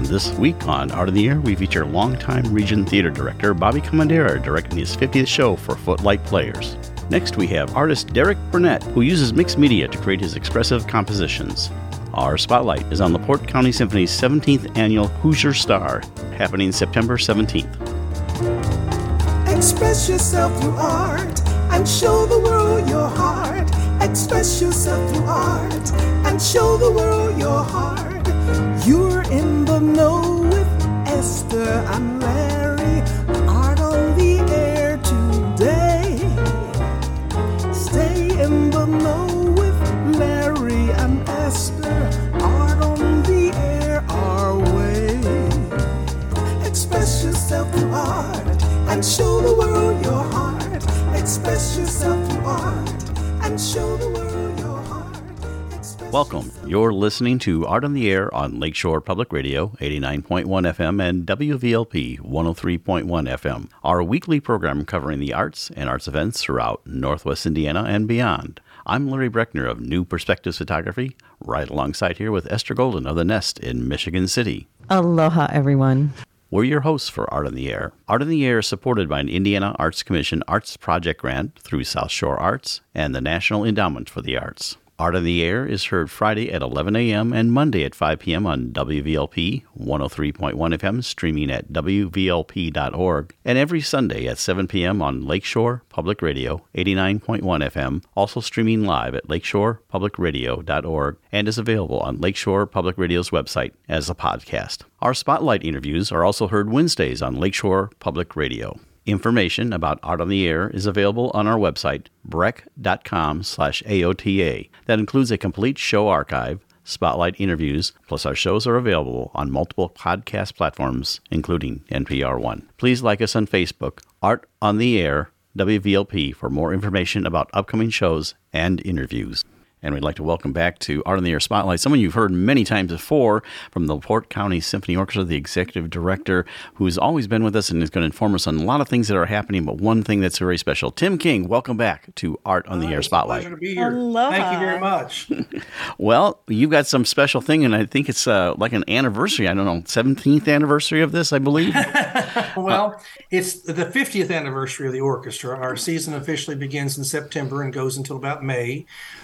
this week on Art of the Air, we feature longtime Region Theater Director Bobby Comandera directing his 50th show for Footlight Players. Next, we have artist Derek Burnett, who uses mixed media to create his expressive compositions. Our spotlight is on LaPorte County Symphony's 17th annual Hoosier Star, happening September 17th. Express yourself through art and show the world your heart. Express yourself through art and show the world your heart. You're in the know with Esther and Larry. Art on the air today. Stay in the know with Larry and Esther. Art on the air our way. Express yourself through art and show the world your heart. Express yourself through art and show the world your heart. Welcome. You're listening to Art on the Air on Lakeshore Public Radio, 89.1 FM and WVLP 103.1 FM, our weekly program covering the arts and arts events throughout Northwest Indiana and beyond. I'm Larry Breckner of New Perspectives Photography, right alongside here with Esther Golden of The Nest in Michigan City. Aloha, everyone. We're your hosts for Art on the Air. Art on the Air is supported by an Indiana Arts Commission Arts Project grant through South Shore Arts and the National Endowment for the Arts. Art on the Air is heard Friday at 11 a.m. and Monday at 5 p.m. on WVLP 103.1 FM, streaming at WVLP.org, and every Sunday at 7 p.m. on Lakeshore Public Radio 89.1 FM, also streaming live at lakeshorepublicradio.org, and is available on Lakeshore Public Radio's website as a podcast. Our spotlight interviews are also heard Wednesdays on Lakeshore Public Radio. Information about Art on the Air is available on our website, breck.com/AOTA. That includes a complete show archive, spotlight interviews, plus our shows are available on multiple podcast platforms, including NPR One. Please like us on Facebook, Art on the Air, WVLP, for more information about upcoming shows and interviews. And we'd like to welcome back to Art on the Air Spotlight someone you've heard many times before from the LaPorte County Symphony Orchestra, the executive director, who's always been with us and is going to inform us on a lot of things that are happening, but one thing that's very special. Tim King, welcome back to Art on the Air Spotlight. It's a pleasure to be here. Aloha. Thank you very much. Well, you've got some special thing, and I think it's like an anniversary. I don't know, 17th anniversary of this, I believe. Well, it's the 50th anniversary of the orchestra. Our season officially begins in September and goes until about May.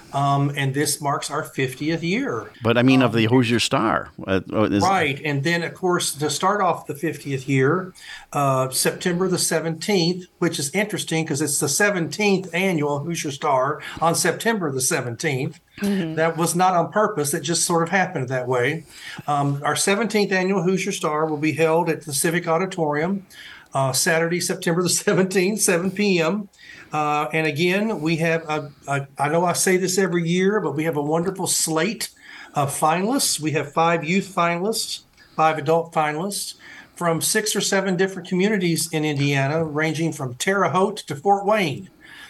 And this marks our 50th year. But I mean, of the Hoosier Star. Right. And then, of course, to start off the 50th year, September the 17th, which is interesting because it's the 17th annual Hoosier Star on September the 17th. Mm-hmm. That was not on purpose. It just sort of happened that way. Our 17th annual Hoosier Star will be held at the Civic Auditorium Saturday, September the 17th, 7 p.m. And again, we have, I know I say this every year, but we have a wonderful slate of finalists. We have 5 youth finalists, 5 adult finalists from 6 or 7 different communities in Indiana, ranging from Terre Haute to Fort Wayne.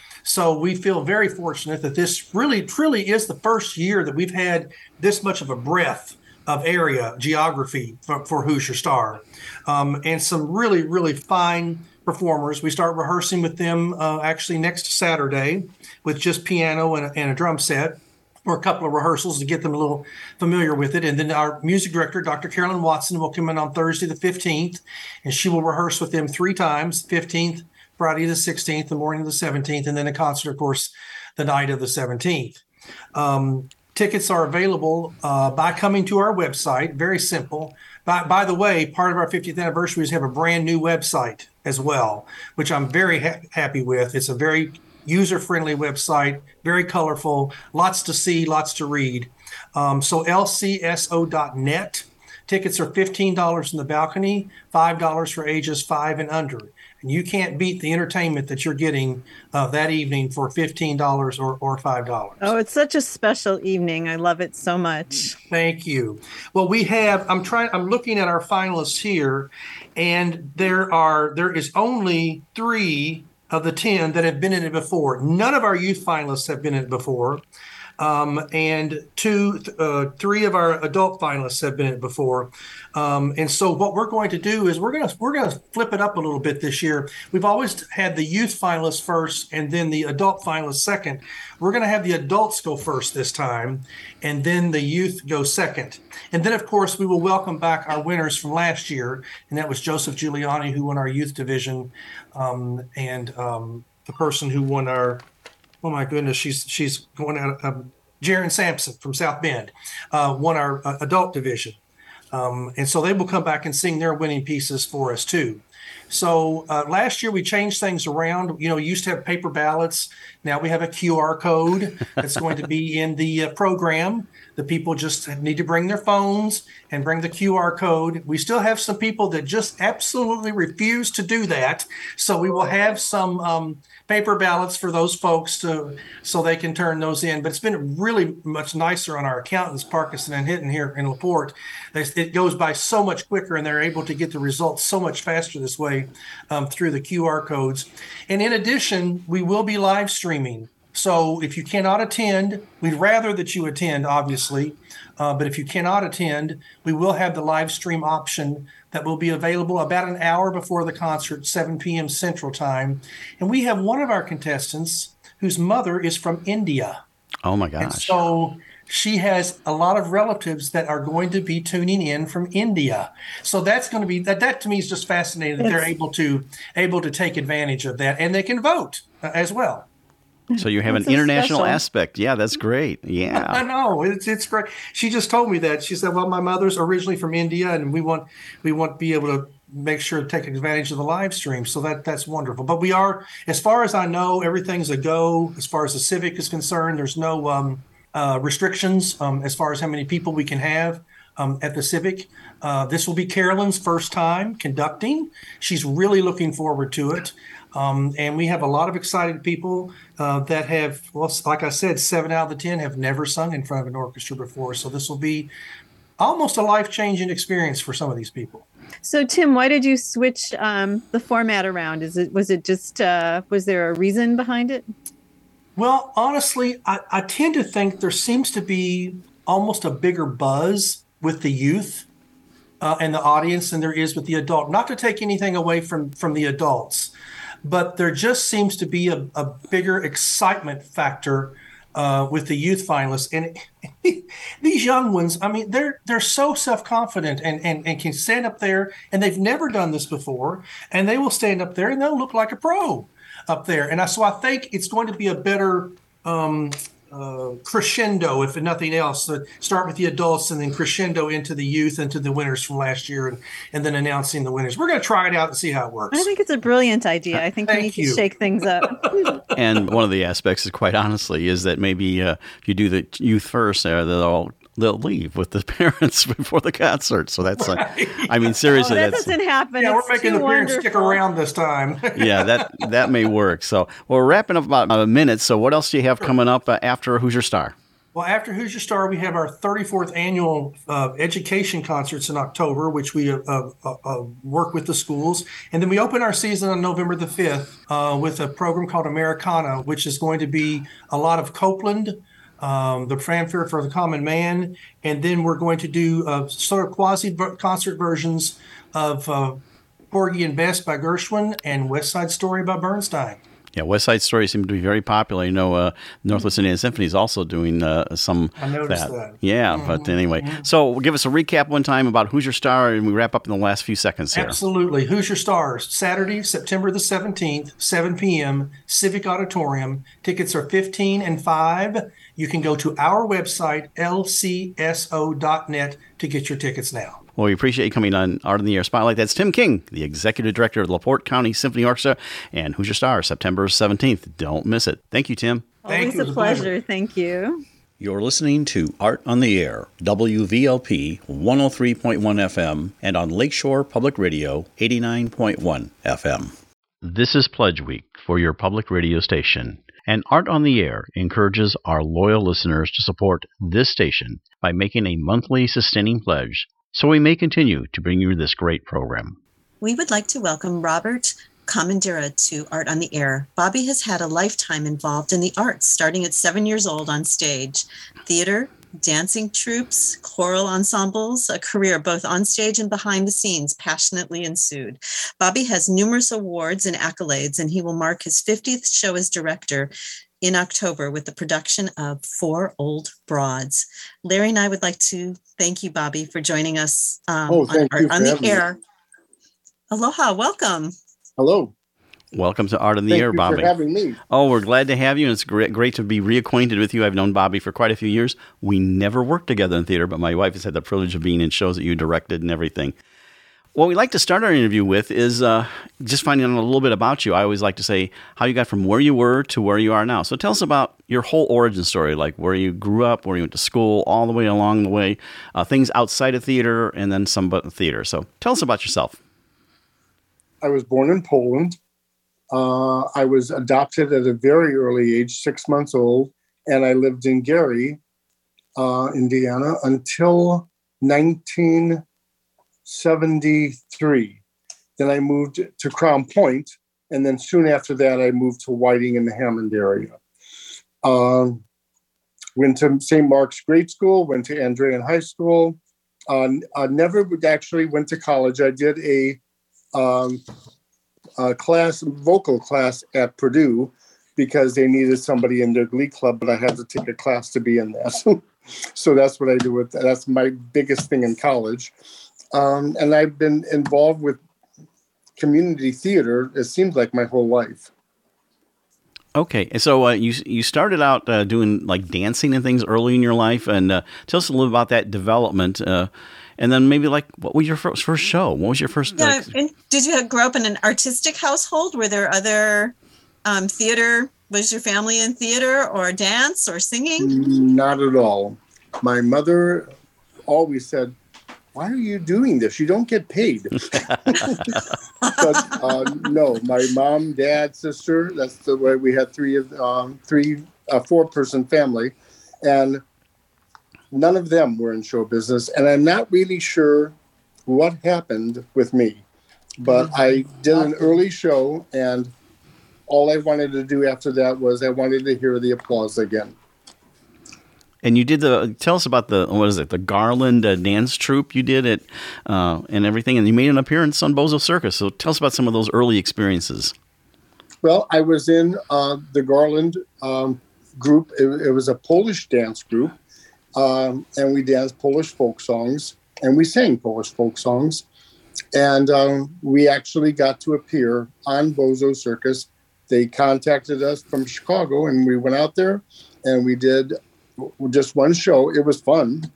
So we feel very fortunate that this really, truly is the first year that we've had this much of a breadth of area geography for Hoosier Star. And some really, really fine performers. We start rehearsing with them actually next Saturday with just piano and a drum set, or a couple of rehearsals to get them a little familiar with it. And then our music director, Dr. Carolyn Watson, will come in on Thursday the 15th, and she will rehearse with them 3 times, 15th, Friday the 16th, the morning of the 17th, and then a concert, of course, the night of the 17th. Tickets are available by coming to our website. Very simple. By the way, part of our 50th anniversary is have a brand new website as well, which I'm very happy with. It's a very user-friendly website, very colorful, lots to see, lots to read. So lcso.net. Tickets are $15 in the balcony, $5 for ages 5 and under. And you can't beat the entertainment that you're getting that evening for $15 or $5. Oh, it's such a special evening. I love it so much. Thank you. Well, we have, I'm looking at our finalists here, and there is only 3 of the 10 that have been in it before. None of our youth finalists have been in it before. and three of our adult finalists have been in it before. And so what we're going to do is we're going to flip it up a little bit this year. We've always had the youth finalists first and then the adult finalists second. We're going to have the adults go first this time, and then the youth go second. And then, of course, we will welcome back our winners from last year, and that was Joseph Giuliani, who won our youth division, and the person who won our, oh my goodness, she's going out, Jaren Sampson from South Bend, won our adult division. And so they will come back and sing their winning pieces for us too. So last year we changed things around. You know, we used to have paper ballots. Now we have a QR code that's going to be in the program. The people just need to bring their phones and bring the QR code. We still have some people that just absolutely refuse to do that. So we will have some paper ballots for those folks so they can turn those in. But it's been really much nicer on our accountants, Parkinson and Hinton here in LaPorte. It goes by so much quicker, and they're able to get the results so much faster this way through the QR codes. And in addition, we will be live streaming. So if you cannot attend, we'd rather that you attend, obviously. But if you cannot attend, we will have the live stream option that will be available about an hour before the concert, 7 p.m. Central Time. And we have one of our contestants whose mother is from India. Oh, my gosh. And so she has a lot of relatives that are going to be tuning in from India. So that's going to be, that to me is just fascinating that they're able to take advantage of that. And they can vote as well. So you have an international aspect. Yeah, that's great. Yeah. I know. It's great. She just told me that. She said, well, my mother's originally from India, and we want to be able to make sure to take advantage of the live stream. So that's wonderful. But we are, as far as I know, everything's a go. As far as the Civic is concerned, there's no restrictions as far as how many people we can have at the Civic. This will be Carolyn's first time conducting. She's really looking forward to it. And we have a lot of excited people that have, well, like I said, 7 out of the 10 have never sung in front of an orchestra before. So this will be almost a life-changing experience for some of these people. So, Tim, why did you switch the format around? Was there a reason behind it? Well, honestly, I tend to think there seems to be almost a bigger buzz with the youth and the audience than there is with the adult. Not to take anything away from the adults, but there just seems to be a bigger excitement factor with the youth finalists. And these young ones, I mean, they're so self-confident and can stand up there, and they've never done this before, and they will stand up there and they'll look like a pro up there. And so I think it's going to be a better crescendo, if nothing else. Start with the adults and then crescendo into the youth and to the winners from last year, and then announcing the winners. We're going to try it out and see how it works. I think it's a brilliant idea. I think we need to shake things up. And one of the aspects is, quite honestly, is that maybe if you do the youth first, they'll leave with the parents before the concert. So that's I mean, seriously, that doesn't happen. Yeah, we're making the parents stick around this time. Yeah, that may work. So we're wrapping up about a minute. So what else do you have coming up after Who's Your Star? Well, after Who's Your Star, we have our 34th annual education concerts in October, which we work with the schools. And then we open our season on November the 5th with a program called Americana, which is going to be a lot of Copeland, the Fanfare for the Common Man, and then we're going to do sort of quasi-concert versions of Porgy and Bess by Gershwin and West Side Story by Bernstein. Yeah, West Side Story seems to be very popular. You know, Northwest Indiana Symphony is also doing some. I noticed that. Yeah, but anyway. So give us a recap one time about Who's Your Star, and we wrap up in the last few seconds here. Absolutely. Who's Your Star? Saturday, September the 17th, 7 p.m., Civic Auditorium. Tickets are $15 and $5. You can go to our website, lcso.net, to get your tickets now. Well, we appreciate you coming on Art in the Air Spotlight. That's Tim King, the Executive Director of the LaPorte County Symphony Orchestra, and Who's Your Star, September 17th. Don't miss it. Thank you, Tim. Always a pleasure. Thank you. You're listening to Art on the Air, WVLP 103.1 FM, and on Lakeshore Public Radio 89.1 FM. This is Pledge Week for your public radio station. And Art on the Air encourages our loyal listeners to support this station by making a monthly sustaining pledge so we may continue to bring you this great program. We would like to welcome Robert Commandeera to Art on the Air. Bobby has had a lifetime involved in the arts, starting at 7 years old on stage. Theater, dancing troupes, choral ensembles, a career both on stage and behind the scenes passionately ensued. Bobby has numerous awards and accolades, and he will mark his 50th show as director in October with the production of Four Old Broads. Larry and I would like to thank you, Bobby, for joining us on the Air. Aloha, welcome. Hello. Welcome to Art on the Air, Bobby. Thank you for having me. Oh, we're glad to have you, and it's great to be reacquainted with you. I've known Bobby for quite a few years. We never worked together in theater, but my wife has had the privilege of being in shows that you directed and everything. What we like to start our interview with is just finding out a little bit about you. I always like to say how you got from where you were to where you are now. So tell us about your whole origin story, like where you grew up, where you went to school, all the way along the way, things outside of theater, and then some but theater. So tell us about yourself. I was born in Poland. I was adopted at a very early age, 6 months old, and I lived in Gary, Indiana, until 1973. Then I moved to Crown Point, and then soon after that, I moved to Whiting in the Hammond area. Went to St. Mark's Grade School, went to Andrean High School. Never actually went to college. I did a vocal class at Purdue because they needed somebody in their glee club, but I had to take a class to be in that. So that's what I do with that. That's my biggest thing in college. And I've been involved with community theater, it seems like my whole life. Okay, and so you started out doing like dancing and things early in your life, and tell us a little about that development. And then maybe like, what was your first show? What was your first? Yeah, and did you grow up in an artistic household? Were there other theater? Was your family in theater or dance or singing? Not at all. My mother always said, "Why are you doing this? You don't get paid." But no, my mom, dad, sister. That's the way we had four-person family, and none of them were in show business, and I'm not really sure what happened with me. But I did an early show, and all I wanted to do after that was I wanted to hear the applause again. And you did tell us about the Garland dance troupe you did it and everything, and you made an appearance on Bozo Circus. So tell us about some of those early experiences. Well, I was in the Garland group. It was a Polish dance group. And we danced Polish folk songs, and we sang Polish folk songs. And we actually got to appear on Bozo Circus. They contacted us from Chicago, and we went out there, and we did just one show. It was fun.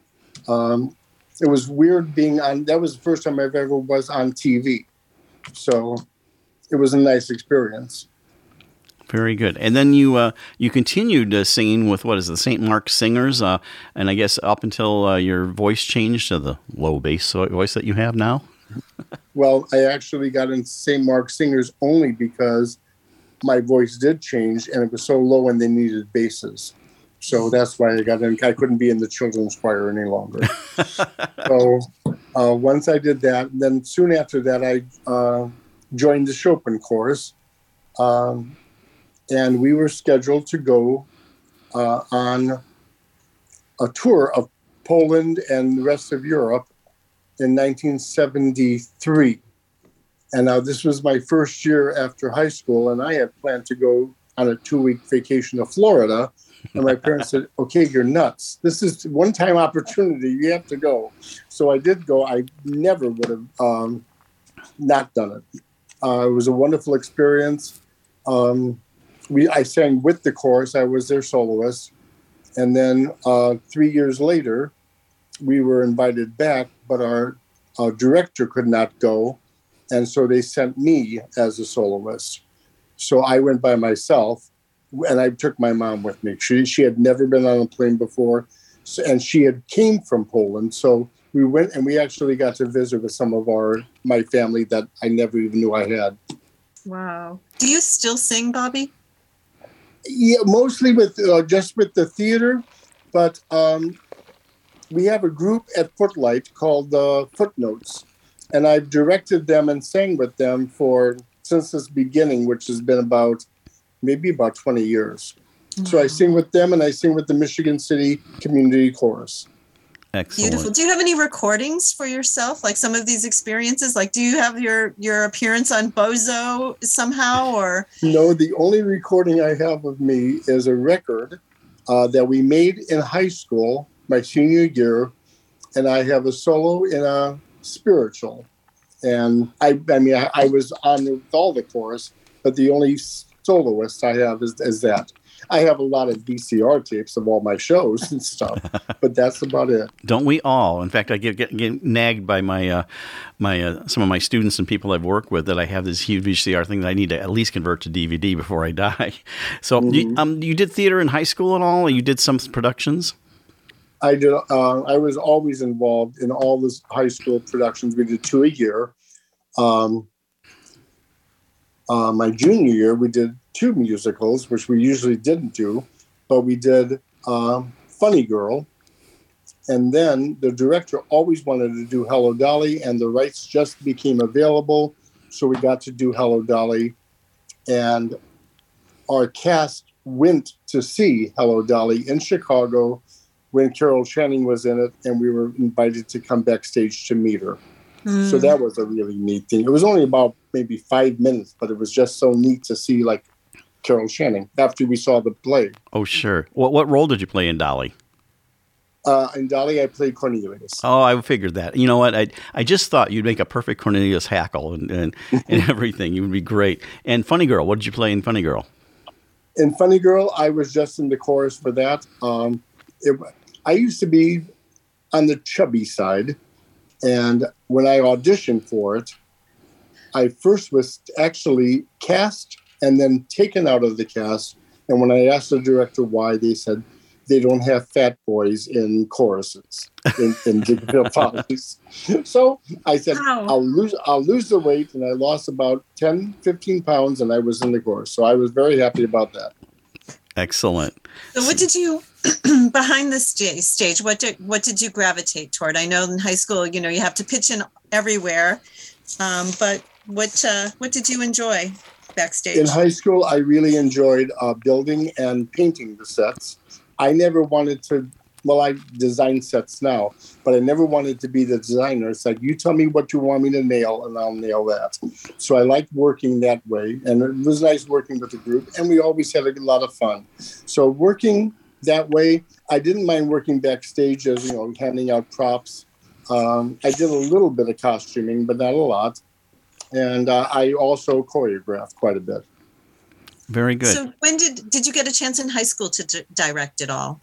It was weird being on. That was the first time I ever was on TV. So it was a nice experience. Very good. And then you continued singing with, what is the St. Mark's Singers, and I guess up until your voice changed to the low bass voice that you have now? Well, I actually got in St. Mark's Singers only because my voice did change, and it was so low and they needed basses. So that's why I got in. I couldn't be in the children's choir any longer. So once I did that, then soon after that, I joined the Chopin Chorus. And we were scheduled to go on a tour of Poland and the rest of Europe in 1973. And now this was my first year after high school, and I had planned to go on a 2-week vacation to Florida. And my parents said, "Okay, you're nuts. This is one-time opportunity. You have to go." So I did go. I never would have not done it. It was a wonderful experience. I sang with the chorus. I was their soloist. And then 3 years later, we were invited back, but our director could not go. And so they sent me as a soloist. So I went by myself, and I took my mom with me. She had never been on a plane before, and she had came from Poland. So we went, and we actually got to visit with some of my family that I never even knew I had. Wow. Do you still sing, Bobby? Yeah, mostly with just with the theater, but we have a group at Footlight called Footnotes, and I've directed them and sang with them for since its beginning, which has been maybe about 20 years. So I sing with them, and I sing with the Michigan City Community Chorus. Excellent. Beautiful. Do you have any recordings for yourself, like some of these experiences? Like, do you have your appearance on Bozo somehow, or? No, the only recording I have of me is a record that we made in high school, my senior year, and I have a solo in a spiritual. And I was on with all the chorus, but the only soloist I have is that. I have a lot of VCR tapes of all my shows and stuff, but that's about it. Don't we all? In fact, I get nagged by my some of my students and people I've worked with that I have this huge VCR thing that I need to at least convert to DVD before I die. So, you did theater in high school at all? Or you did some productions? I did. I was always involved in all the high school productions. We did 2 a year. My junior year, we did 2 musicals, which we usually didn't do, but we did Funny Girl. And then the director always wanted to do Hello Dolly, and the rights just became available. So we got to do Hello Dolly. And our cast went to see Hello Dolly in Chicago when Carol Channing was in it, and we were invited to come backstage to meet her. So that was a really neat thing. It was only about maybe 5 minutes, but it was just so neat to see Carol Channing after we saw the play. Oh, sure. What role did you play in Dolly? In Dolly, I played Cornelius. Oh, I figured that. You know what? I just thought you'd make a perfect Cornelius Hackle and everything. You would be great. And Funny Girl, what did you play in Funny Girl? In Funny Girl, I was just in the chorus for that. I used to be on the chubby side. And when I auditioned for it, I first was actually cast and then taken out of the cast. And when I asked the director why, they said they don't have fat boys in choruses in Dickville Follies. So I said, wow. I'll lose the weight. And I lost about 10, 15 pounds, and I was in the chorus. So I was very happy about that. Excellent. So what did you, behind the stage, what did you gravitate toward? I know in high school, you have to pitch in everywhere, but what did you enjoy backstage? In high school, I really enjoyed building and painting the sets. I never wanted to, I design sets now, but I never wanted to be the designer. It's like, you tell me what you want me to nail, and I'll nail that. So I liked working that way, and it was nice working with the group, and we always had a lot of fun. So working that way, I didn't mind working backstage as, handing out props. I did a little bit of costuming, but not a lot. And I also choreographed quite a bit. Very good. So when did you get a chance in high school to direct at all?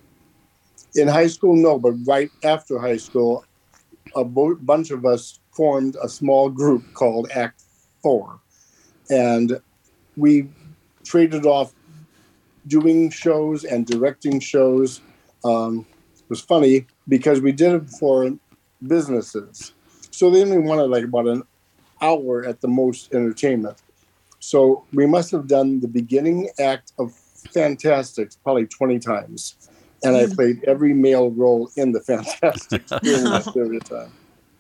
In high school, no, but right after high school, a bunch of us formed a small group called Act 4. And we traded off doing shows and directing shows. It was funny because we did it for businesses. So they only wanted about an hour at the most entertainment. So we must have done the beginning act of Fantastics probably 20 times. And I played every male role in the Fantastics during that period of time.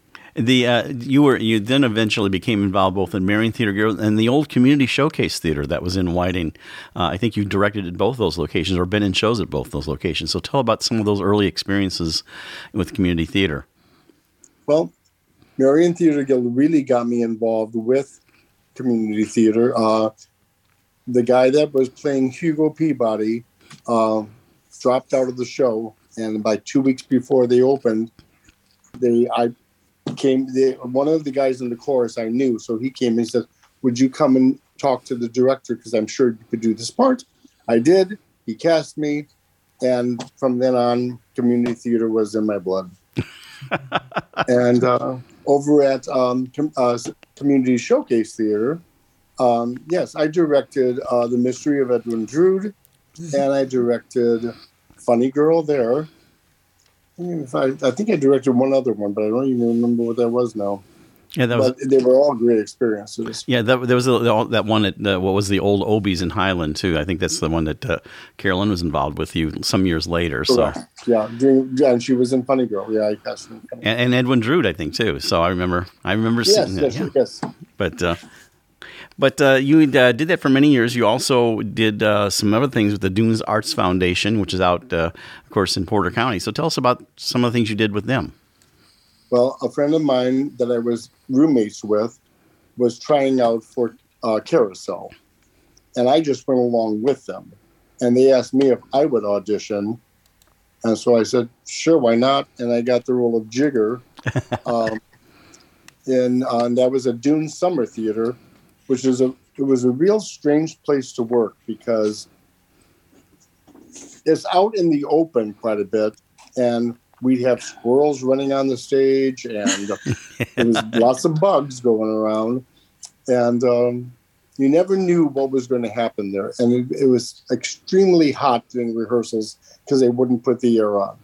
You then eventually became involved both in Marion Theater Guild and the old Community Showcase Theater that was in Whiting. I think you directed at both those locations or been in shows at both those locations. So tell about some of those early experiences with community theater. Well, Marion Theater Guild really got me involved with community theater. The guy that was playing Hugo Peabody dropped out of the show, and about 2 weeks before they opened, one of the guys in the chorus I knew, so he came and said, "Would you come and talk to the director, because I'm sure you could do this part?" I did. He cast me, and from then on, community theater was in my blood. And over at Community Showcase Theater, yes, I directed The Mystery of Edwin Drood, and I directed Funny Girl there. I think I directed one other one, but I don't even remember what that was now. Yeah, but they were all great experiences. Yeah, there was that one at what was the old Obies in Highland too. I think that's the one that Carolyn was involved with you some years later. So yeah, and she was in Funny Girl. Yeah, I cast her in Funny and Edwin Drood, I think too. So I remember seeing that. Yes. But But you did that for many years. You also did some other things with the Dunes Arts Foundation, which is out, of course, in Porter County. So tell us about some of the things you did with them. Well, a friend of mine that I was roommates with was trying out for Carousel, and I just went along with them. And they asked me if I would audition, and so I said, sure, why not? And I got the role of Jigger. And that was a Dune Summer Theater, which is it was a real strange place to work because it's out in the open quite a bit, and we'd have squirrels running on the stage, and there was lots of bugs going around, and you never knew what was going to happen there. And it was extremely hot during rehearsals because they wouldn't put the air on.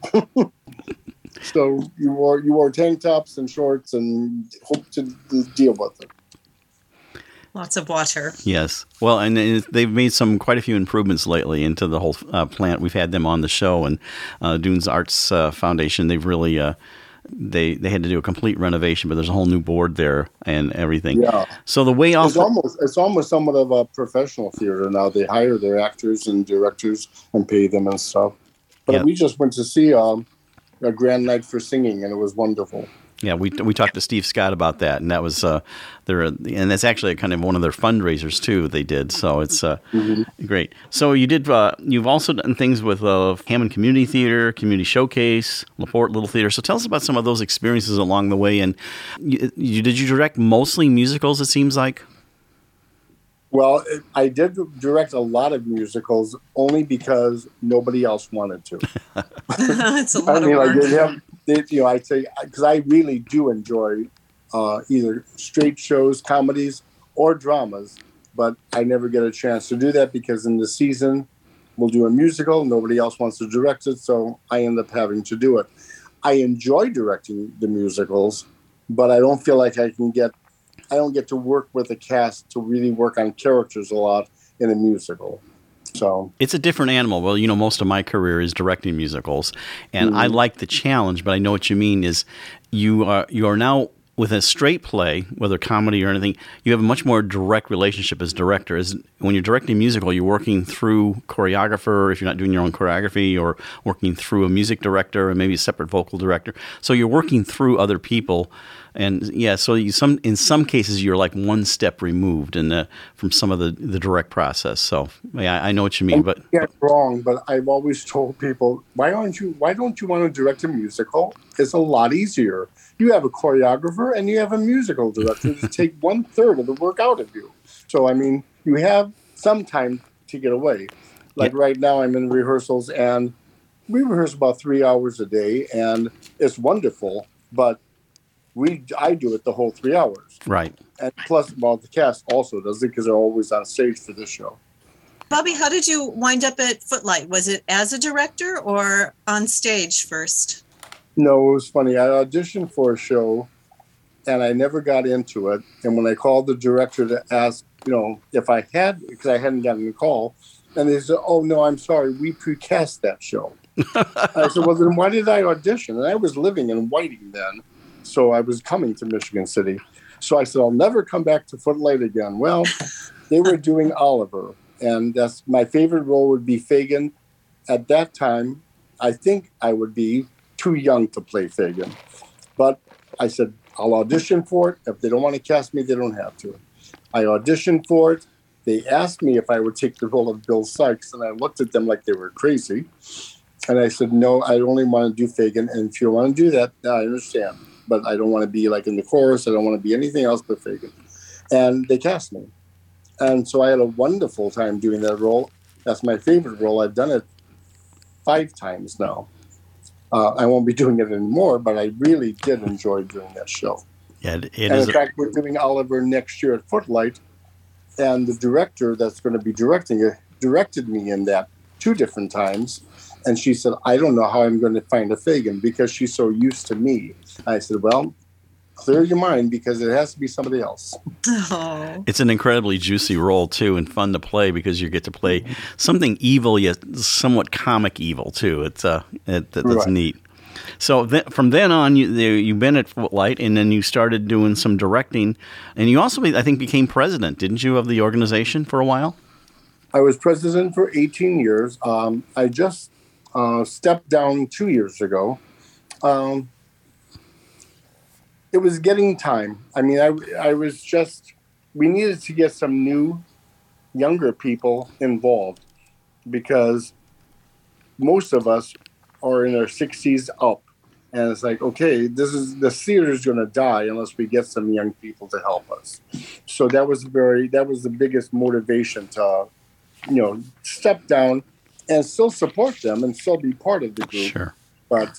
So you wore tank tops and shorts and hoped to deal with it. Lots of water. Yes. Well, and they've made quite a few improvements lately into the whole plant. We've had them on the show, and Dunes Arts Foundation, they've really they had to do a complete renovation, but there's a whole new board there and everything. Yeah. So the way it's almost somewhat of a professional theater now. They hire their actors and directors and pay them and stuff. But we just went to see a grand night for singing, and it was wonderful. Yeah, we talked to Steve Scott about that, and that was and that's actually kind of one of their fundraisers too. They did, so it's great. So you did. You've also done things with Hammond Community Theater, Community Showcase, LaPorte Little Theater. So tell us about some of those experiences along the way. And did you direct mostly musicals? It seems like. Well, I did direct a lot of musicals only because nobody else wanted to. It's a lot of work. I'd say, because I really do enjoy either straight shows, comedies, or dramas, but I never get a chance to do that because in the season we'll do a musical, nobody else wants to direct it, so I end up having to do it. I enjoy directing the musicals, but I don't feel like I don't get to work with a cast to really work on characters a lot in a musical. So it's a different animal. Well, most of my career is directing musicals, and I like the challenge, but I know what you mean is you are now with a straight play, whether comedy or anything, you have a much more direct relationship as director. When you're directing a musical, you're working through choreographer, if you're not doing your own choreography, or working through a music director and maybe a separate vocal director. So you're working through other people. And so in some cases you're like one step removed from some of the direct process. So I know what you mean. But yeah, wrong. But I've always told people, why don't you want to direct a musical? It's a lot easier. You have a choreographer and you have a musical director to take 1/3 of the work out of you. So you have some time to get away. Like right now, I'm in rehearsals and we rehearse about 3 hours a day, and it's wonderful. But I do it the whole 3 hours. Right. And plus, the cast also does it because they're always on stage for this show. Bobby, how did you wind up at Footlight? Was it as a director or on stage first? No, it was funny. I auditioned for a show, and I never got into it. And when I called the director to ask, if I had, because I hadn't gotten the call, and they said, "Oh, no, I'm sorry, we precast that show." I said, "Well, then why did I audition?" And I was living in Whiting then. So I was coming to Michigan City. So I said, I'll never come back to Footlight again. Well, they were doing Oliver. And that's my favorite role would be Fagin. At that time, I think I would be too young to play Fagin. But I said, I'll audition for it. If they don't want to cast me, they don't have to. I auditioned for it. They asked me if I would take the role of Bill Sykes. And I looked at them like they were crazy. And I said, no, I only want to do Fagin. And if you want to do that, I understand. But I don't want to be like in the chorus. I don't want to be anything else but Fagin. And they cast me. And so I had a wonderful time doing that role. That's my favorite role. I've done it 5 times now. I won't be doing it anymore, but I really did enjoy doing that show. Yeah, in fact, we're doing Oliver next year at Footlight. And the director that's going to be directing it directed me in that 2 different times. And she said, I don't know how I'm going to find a Fagin because she's so used to me. I said, well, clear your mind because it has to be somebody else. Oh. It's an incredibly juicy role, too, and fun to play because you get to play something evil yet somewhat comic evil, too. That's right. Neat. So from then on, you've been at Footlight, and then you started doing some directing, and you also, I think, became president, didn't you, of the organization for a while? I was president for 18 years. I just stepped down 2 years ago. It was getting time. I mean, we needed to get some new, younger people involved, because most of us are in our 60s up. And it's like, okay, the theater is going to die unless we get some young people to help us. So that was the biggest motivation to, step down and still support them and still be part of the group. Sure. But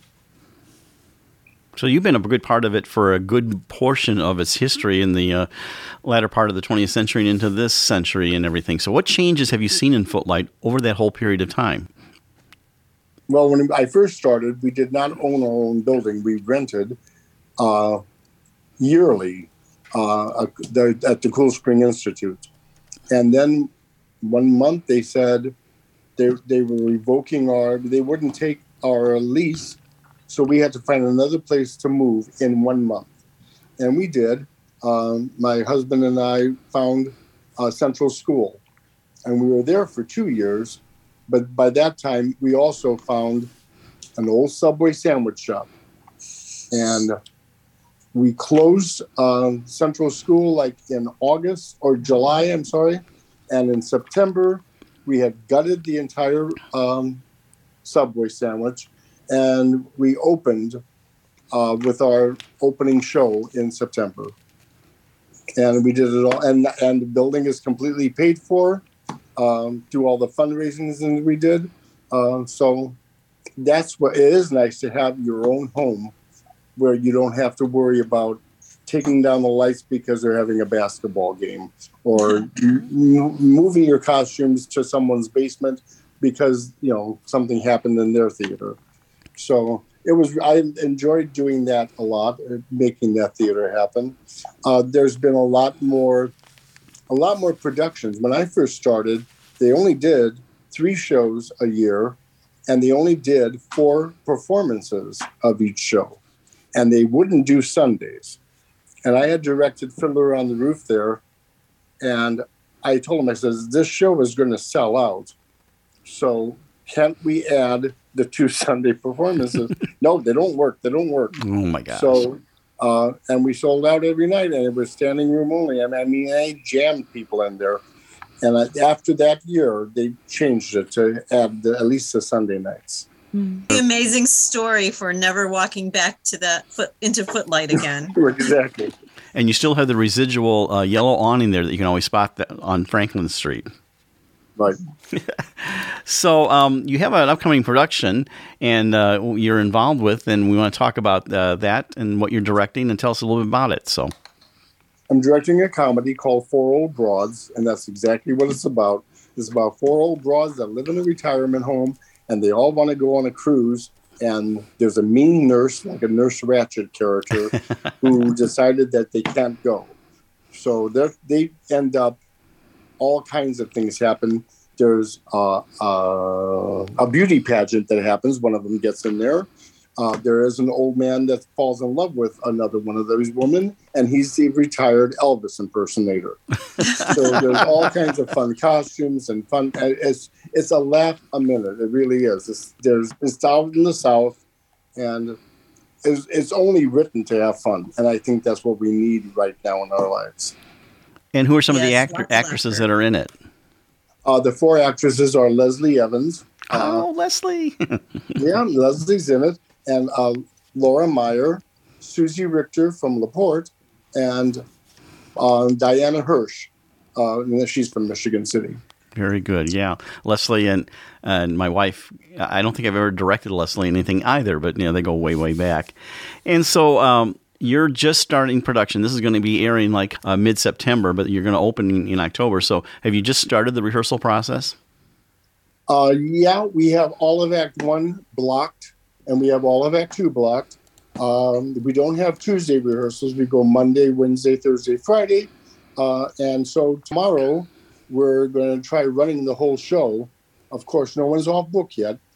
so you've been a good part of it for a good portion of its history in the latter part of the 20th century and into this century and everything. So what changes have you seen in Footlight over that whole period of time? Well, when I first started, we did not own our own building. We rented yearly at the Cool Spring Institute. And then one month they said they were revoking they wouldn't take our lease. So we had to find another place to move in 1 month. And we did. My husband and I found Central School. And we were there for 2 years. But by that time, we also found an old Subway sandwich shop. And we closed Central School like in August or July, I'm sorry. And in September, we had gutted the entire Subway sandwich. And we opened with our opening show in September. And we did it all. And the building is completely paid for through all the fundraisings that we did. So that's what it is, nice to have your own home where you don't have to worry about taking down the lights because they're having a basketball game, or moving your costumes to someone's basement because, something happened in their theater. So I enjoyed doing that a lot, making that theater happen. There's been a lot more productions. When I first started, they only did 3 shows a year, and they only did 4 performances of each show, and they wouldn't do Sundays. And I had directed Fiddler on the Roof there, and I told him, I said, this show is going to sell out, so can't we add the 2 Sunday performances? No, they don't work. Oh my gosh. So, and we sold out every night, and it was standing room only. I jammed people in there. And after that year, they changed it to add at least the Sunday nights. The amazing story for never walking back to into Footlight again. Exactly. And you still have the residual yellow awning there that you can always spot on Franklin Street. Right. So you have an upcoming production and you're involved with, and we want to talk about that and what you're directing, and tell us a little bit about it. So I'm directing a comedy called Four Old Broads, and that's exactly what it's about. It's about 4 old broads that live in a retirement home, and they all want to go on a cruise. And there's a mean nurse, like a Nurse Ratched character, who decided that they can't go. So they end up, all kinds of things happen. There's a beauty pageant that happens. One of them gets in there. There is an old man that falls in love with another one of those women, and he's the retired Elvis impersonator. So there's all kinds of fun costumes and fun. It's a laugh a minute. It really is. It's out in the South, and it's only written to have fun. And I think that's what we need right now in our lives. And who are some of the actresses that are in it? The 4 actresses are Leslie Evans. Leslie. Yeah, Leslie's in it. And Laura Meyer, Susie Richter from LaPorte, and Diana Hirsch. She's from Michigan City. Very good. Yeah. Leslie and my wife, I don't think I've ever directed Leslie in anything either, but they go way, way back. And so you're just starting production. This is going to be airing like mid-September, but you're going to open in October. So have you just started the rehearsal process? Yeah, we have all of Act 1 blocked, and we have all of Act 2 blocked. We don't have Tuesday rehearsals. We go Monday, Wednesday, Thursday, Friday. And so tomorrow we're going to try running the whole show. Of course, no one's off book yet,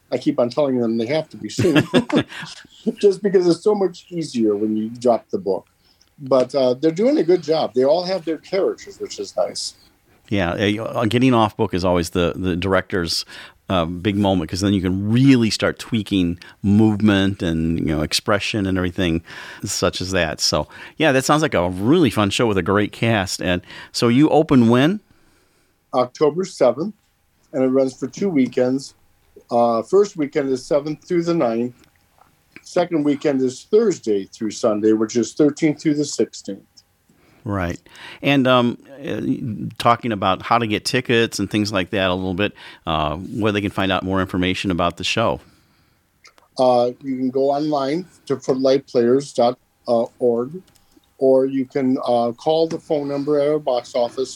I keep on telling them they have to be soon, just because it's so much easier when you drop the book. But they're doing a good job. They all have their characters, which is nice. Yeah, getting off book is always the director's big moment, because then you can really start tweaking movement and expression and everything such as that. So yeah, that sounds like a really fun show with a great cast. And so you open when? October 7th, and it runs for 2 weekends. First weekend is 7th through the 9th. Second weekend is Thursday through Sunday, which is 13th through the 16th. Right. And talking about how to get tickets and things like that a little bit, where they can find out more information about the show. You can go online to footlightplayers.org, or you can call the phone number at our box office,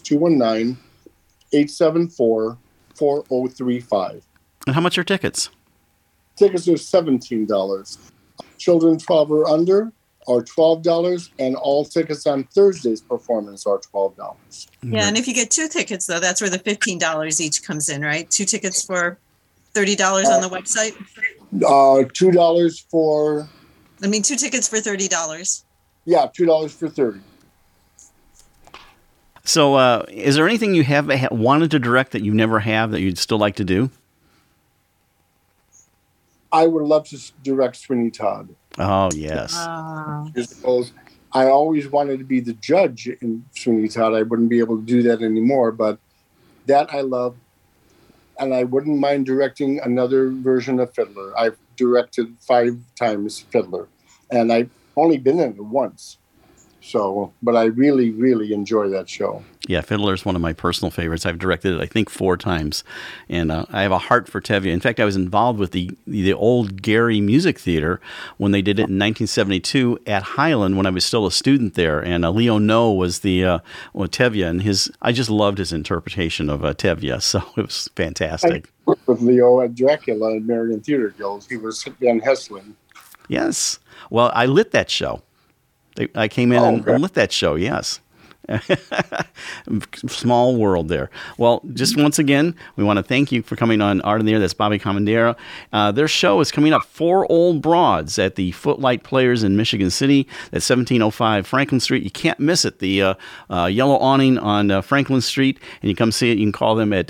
219-874-4035. And how much are tickets? Tickets are $17. Children 12 or under are $12, and all tickets on Thursday's performance are $12. Yeah, and if you get 2 tickets, though, that's where the $15 each comes in, right? 2 tickets for $30 on the website? $2 for... 2 tickets for $30. Yeah, $2 for $30. So is there anything you have wanted to direct that you never have that you'd still like to do? I would love to direct Sweeney Todd. Oh, yes. I always wanted to be the judge in Sweeney Todd. I wouldn't be able to do that anymore, but that I love. And I wouldn't mind directing another version of Fiddler. I've directed 5 times Fiddler, and I've only been in it once. So, but I really, really enjoy that show. Yeah, Fiddler is one of my personal favorites. I've directed it, I think, 4 times, and I have a heart for Tevye. In fact, I was involved with the old Gary Music Theater when they did it in 1972 at Highland when I was still a student there, and Leo No was the Tevye, and I just loved his interpretation of Tevye, so it was fantastic. I worked with Leo at Dracula at Marion Theater Guild. He was Van Hessling. Yes. Well, I lit that show. I came in and lit that show, yes. Small world there. Well, just once again, we want to thank you for coming on Art in the Air. That's Bobby Comandera. Their show is coming up, 4 Old Broads at the Footlight Players in Michigan City at 1705 Franklin Street. You can't miss it. The yellow awning on Franklin Street, and you come see it. You can call them at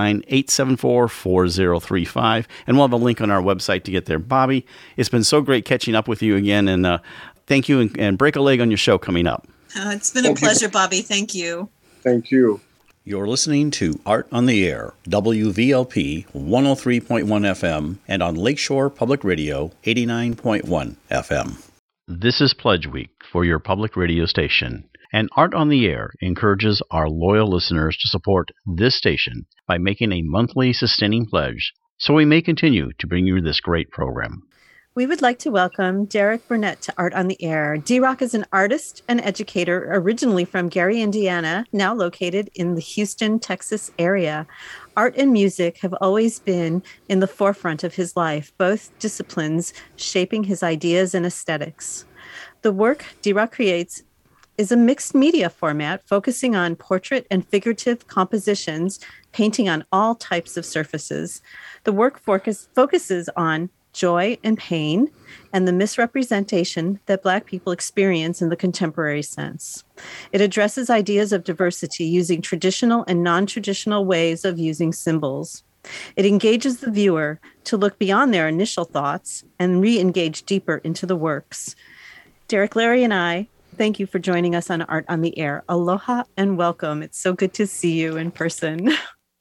219-874-4035, and we'll have a link on our website to get there. Bobby, it's been so great catching up with you again, and thank you, and break a leg on your show coming up. It's been a pleasure, Bobby. Thank you. Thank you. You're listening to Art on the Air, WVLP 103.1 FM, and on Lakeshore Public Radio 89.1 FM. This is Pledge Week for your public radio station, and Art on the Air encourages our loyal listeners to support this station by making a monthly sustaining pledge so we may continue to bring you this great program. We would like to welcome Derek Burnett to Art on the Air. D-Rock is an artist and educator originally from Gary, Indiana, now located in the Houston, Texas area. Art and music have always been in the forefront of his life, both disciplines shaping his ideas and aesthetics. The work D-Rock creates is a mixed media format focusing on portrait and figurative compositions, painting on all types of surfaces. The work focuses on joy and pain, and the misrepresentation that Black people experience in the contemporary sense. It addresses ideas of diversity using traditional and non-traditional ways of using symbols. It engages the viewer to look beyond their initial thoughts and re-engage deeper into the works. Derek, Larry, and I thank you for joining us on Art on the Air. Aloha and welcome. It's so good to see you in person.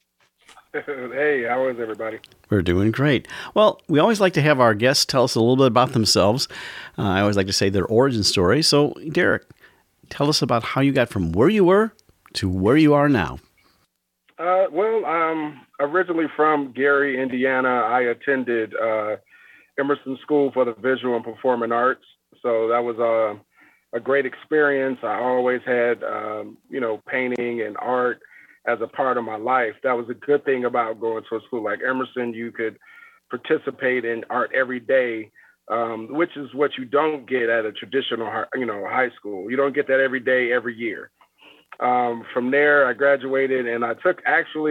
Hey, how is everybody? We're doing great. Well, we always like to have our guests tell us a little bit about themselves. I always like to say their origin story. So, Derek, tell us about how you got from where you were to where you are now. Well, I'm originally from Gary, Indiana. I attended Emerson School for the Visual and Performing Arts. So that was a great experience. I always had, painting and art as a part of my life. That was a good thing about going to a school like Emerson. You could participate in art every day, which is what you don't get at a traditional, high school. You don't get that every day, every year. From there, I graduated and I took actually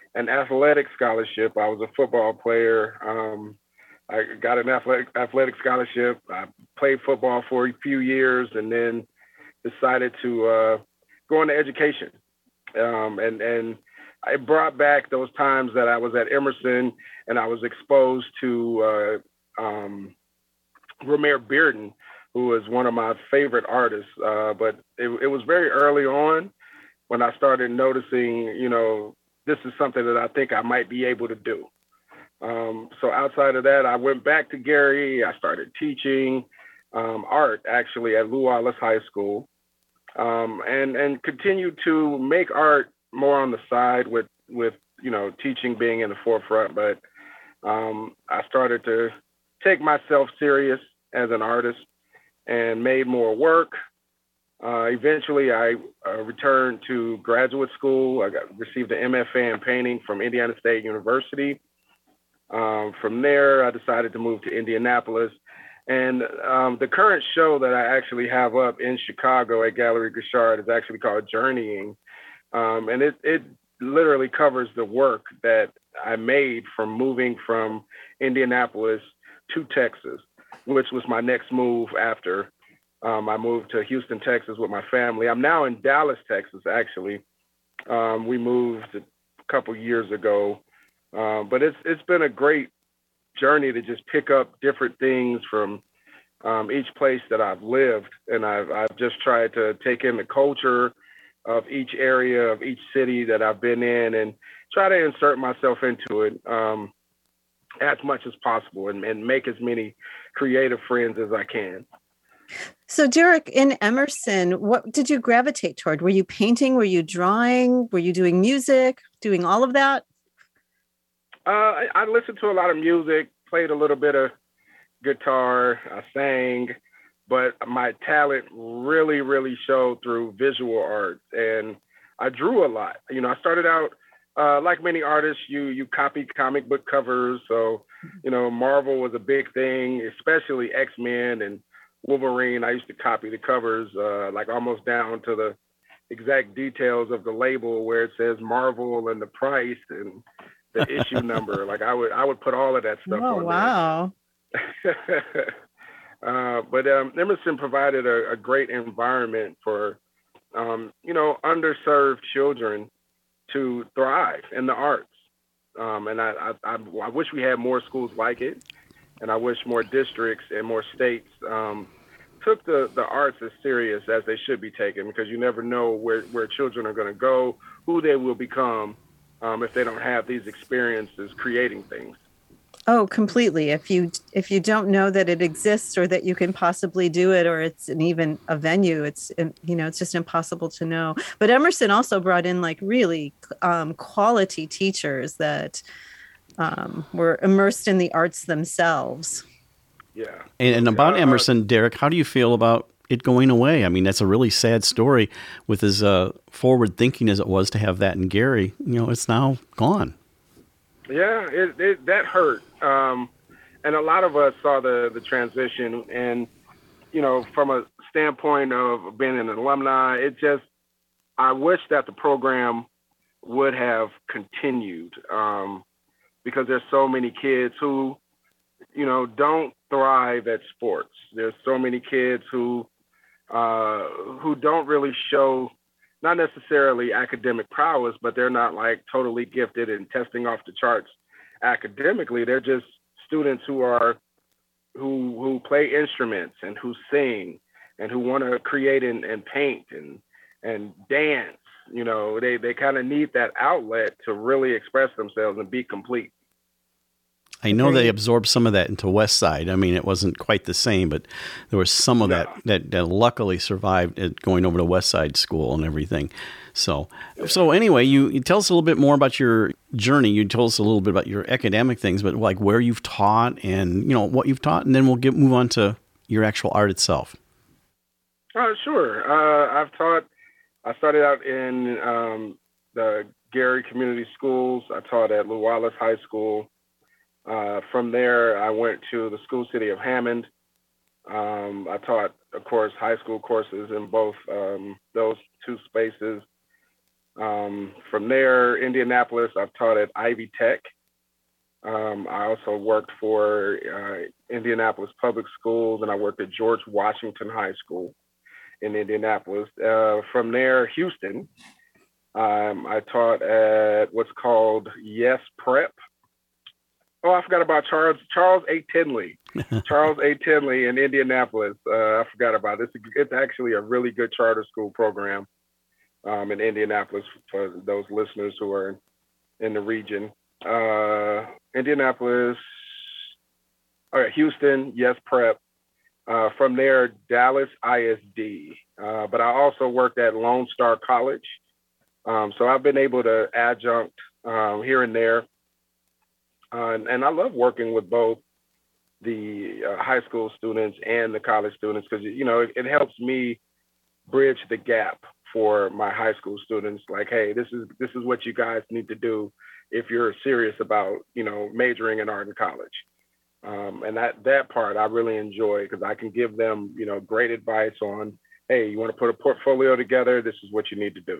an athletic scholarship. I was a football player. I got an athletic scholarship. I played football for a few years and then decided to go into education. And I brought back those times that I was at Emerson and I was exposed to Romare Bearden, who is one of my favorite artists. But it was very early on when I started noticing, this is something that I think I might be able to do. So outside of that, I went back to Gary. I started teaching art actually at Lew Wallace High School, and continued to make art more on the side with teaching being in the forefront. But I started to take myself serious as an artist and made more work. Eventually, I returned to graduate school. I received an MFA in painting from Indiana State University. From there, I decided to move to Indianapolis. And the current show that I actually have up in Chicago at Gallery Gashard is actually called Journeying. And it literally covers the work that I made from moving from Indianapolis to Texas, which was my next move after I moved to Houston, Texas with my family. I'm now in Dallas, Texas, actually. We moved a couple years ago. But it's been a great journey to just pick up different things from each place that I've lived. And I've just tried to take in the culture of each area, of each city that I've been in, and try to insert myself into it as much as possible and make as many creative friends as I can. So, Derek, in Emerson, what did you gravitate toward? Were you painting? Were you drawing? Were you doing music? Doing all of that? I listened to a lot of music, played a little bit of guitar, I sang, but my talent really, really showed through visual art. And I drew a lot. I started out, like many artists, you copy comic book covers. So, Marvel was a big thing, especially X-Men and Wolverine. I used to copy the covers, like almost down to the exact details of the label where it says Marvel and the price and the issue number. Like I would put all of that stuff on wow. there. But Emerson provided a great environment for, underserved children to thrive in the arts. And I wish we had more schools like it. And I wish more districts and more states took the arts as serious as they should be taken, because you never know where children are going to go, who they will become if they don't have these experiences creating things. Oh, completely. If you don't know that it exists or that you can possibly do it, or it's even a venue, it's just impossible to know. But Emerson also brought in like really quality teachers that were immersed in the arts themselves. Yeah. And about Emerson, Derek, how do you feel about it going away? I mean, that's a really sad story with as forward thinking as it was to have that in Gary. It's now gone. Yeah, that hurt. And a lot of us saw the transition, and, from a standpoint of being an alumni, I wish that the program would have continued, because there's so many kids who, don't thrive at sports. There's so many kids who don't really show, not necessarily academic prowess, but they're not like totally gifted and testing off the charts academically. They're just students who play instruments and who sing and who want to create and paint and dance. They kind of need that outlet to really express themselves and be complete. I know they absorbed some of that into West Side. I mean, it wasn't quite the same, but there was some of that luckily survived at going over to West Side School and everything. So anyway, you tell us a little bit more about your journey. You told us a little bit about your academic things, but like where you've taught and what you've taught, and then we'll move on to your actual art itself. Sure. I've taught. I started out in the Gary Community Schools. I taught at Lew Wallace High School. From there, I went to the School City of Hammond. I taught, of course, high school courses in both those two spaces. From there, Indianapolis, I've taught at Ivy Tech. I also worked for Indianapolis Public Schools, and I worked at George Washington High School in Indianapolis. From there, Houston, I taught at what's called Yes Prep. Oh, I forgot about Charles A. Tinley. Charles A. Tinley in Indianapolis. I forgot about this. It's actually a really good charter school program in Indianapolis for those listeners who are in the region. Indianapolis, Houston, Yes Prep. From there, Dallas ISD. But I also worked at Lone Star College. So I've been able to adjunct here and there. And I love working with both the high school students and the college students because, it helps me bridge the gap for my high school students. Like, hey, this is what you guys need to do if you're serious about, majoring in art in college. And that part I really enjoy because I can give them, great advice on, hey, you want to put a portfolio together, this is what you need to do.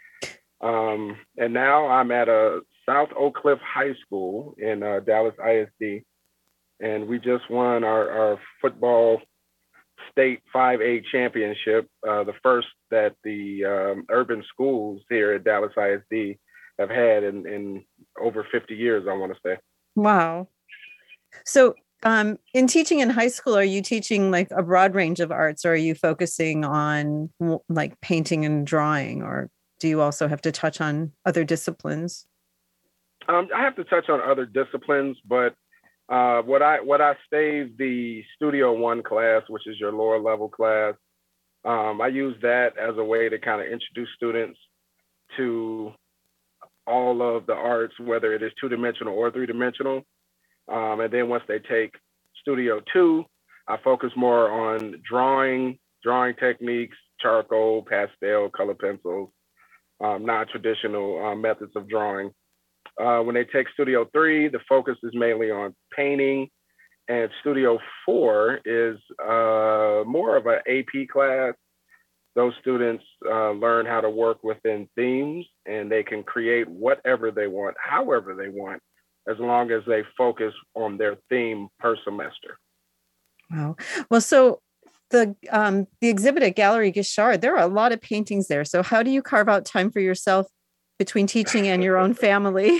And now I'm at a South Oak Cliff High School in Dallas ISD, and we just won our football state 5A championship, the first that the urban schools here at Dallas ISD have had in over 50 years, I want to say. Wow. So in teaching in high school, are you teaching like a broad range of arts, or are you focusing on like painting and drawing, or do you also have to touch on other disciplines? I have to touch on other disciplines, but what I saved the Studio One class, which is your lower level class, I use that as a way to kind of introduce students to all of the arts, whether it is two-dimensional or three-dimensional. And then once they take Studio Two, I focus more on drawing techniques, charcoal, pastel, color pencils, non-traditional methods of drawing. When they take Studio 3, the focus is mainly on painting, and Studio 4 is more of an AP class. Those students learn how to work within themes, and they can create whatever they want, however they want, as long as they focus on their theme per semester. Wow. Well, so the exhibit at Gallery Guichard, there are a lot of paintings there. So how do you carve out time for yourself between teaching and your own family?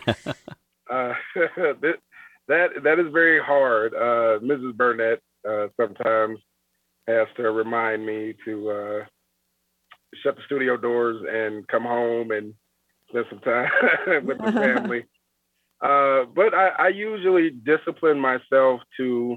That is very hard. Mrs. Burnett sometimes has to remind me to shut the studio doors and come home and spend some time with the family. But I usually discipline myself to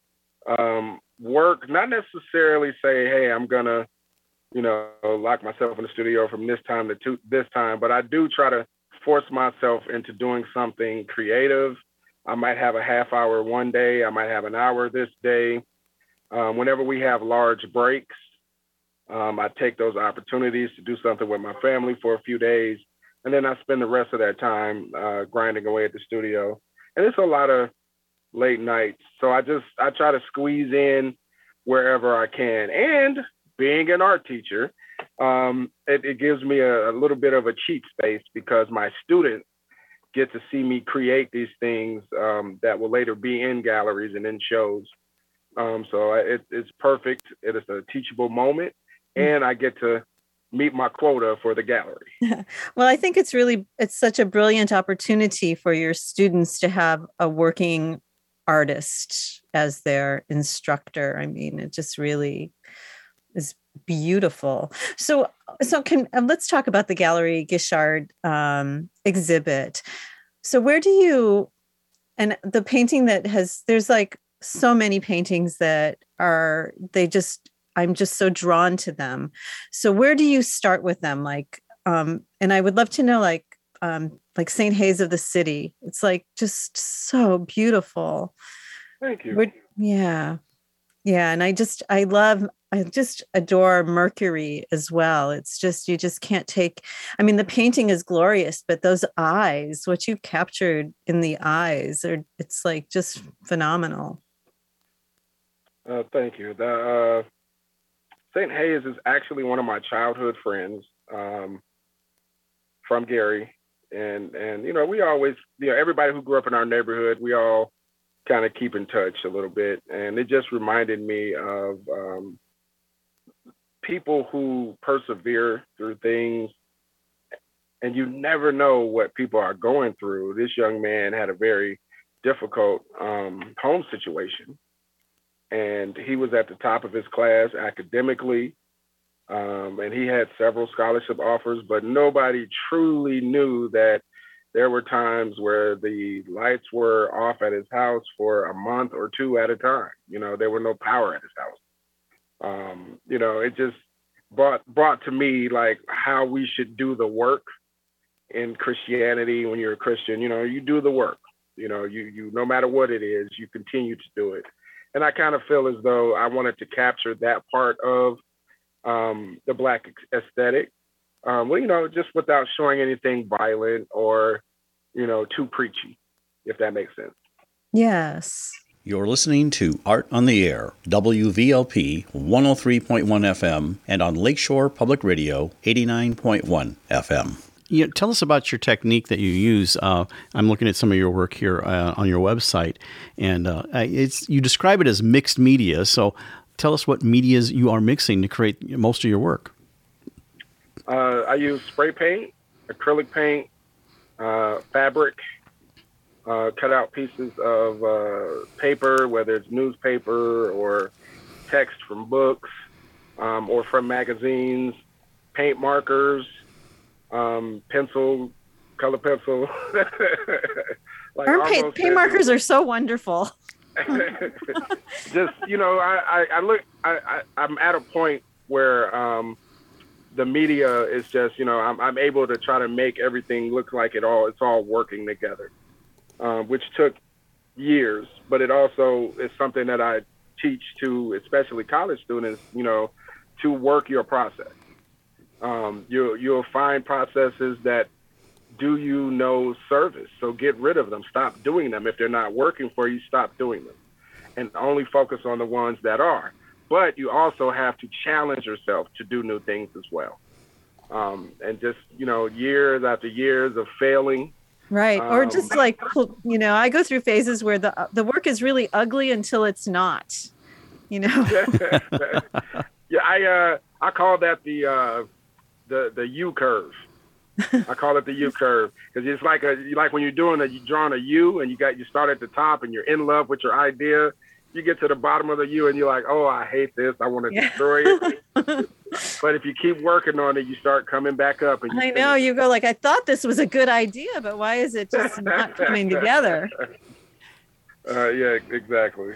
work, not necessarily say, hey, I'm gonna lock myself in the studio from this time to this time, but I do try to force myself into doing something creative. I might have a half hour one day, I might have an hour this day. Whenever we have large breaks, I take those opportunities to do something with my family for a few days, and then I spend the rest of that time grinding away at the studio. And it's a lot of late nights, so I try to squeeze in wherever I can. And being an art teacher, it gives me a little bit of a cheat space because my students get to see me create these things that will later be in galleries and in shows. So it's perfect. It is a teachable moment, and I get to meet my quota for the gallery. Well, I think it's such a brilliant opportunity for your students to have a working artist as their instructor. I mean, it just really is beautiful. So let's talk about the Gallery Guichard exhibit. So where do you, and the painting there's like so many paintings that I'm just so drawn to them. So where do you start with them? Like, and I would love to know, like St. Hayes of the City. It's like just so beautiful. Thank you. Yeah. And I just adore Mercury as well. It's just, you just can't take, I mean, the painting is glorious, but those eyes, what you've captured in the eyes it's like just phenomenal. Thank you. St. Hayes is actually one of my childhood friends. from Gary. And we always, everybody who grew up in our neighborhood, we all kind of keep in touch a little bit. And it just reminded me of people who persevere through things, and you never know what people are going through. This young man had a very difficult home situation, and he was at the top of his class academically, and he had several scholarship offers, but nobody truly knew that there were times where the lights were off at his house for a month or two at a time. There were no power at his house. It just brought to me like how we should do the work in Christianity. When you're a Christian, you do the work. You no matter what it is, you continue to do it. And I kind of feel as though I wanted to capture that part of the Black aesthetic, just without showing anything violent or, too preachy, if that makes sense. Yes. You're listening to Art on the Air, WVLP 103.1 FM, and on Lakeshore Public Radio 89.1 FM. Tell us about your technique that you use. I'm looking at some of your work here on your website, and you describe it as mixed media. So tell us what medias you are mixing to create most of your work. I use spray paint, acrylic paint, fabric, cut out pieces of paper, whether it's newspaper or text from books or from magazines, paint markers, pencil, color pencil. Paint markers are so wonderful. Just, I'm at a point where the media is just, I'm able to try to make everything look like it's all working together, which took years, but it also is something that I teach to, especially college students, to work your process. You'll find processes that do you no service. So get rid of them. Stop doing them. If they're not working for you, stop doing them. And only focus on the ones that are. But you also have to challenge yourself to do new things as well. And just, years after years of failing. Right. Or just like, I go through phases where the work is really ugly until it's not, Yeah, I call that the U curve. I call it the U curve because it's like when you're drawing a U and you start at the top and you're in love with your idea. You get to the bottom of the U and you're like, oh, I hate this. I want to destroy it. But if you keep working on it, you start coming back up. And I know you go like, I thought this was a good idea, but why is it just not coming together? Yeah, exactly.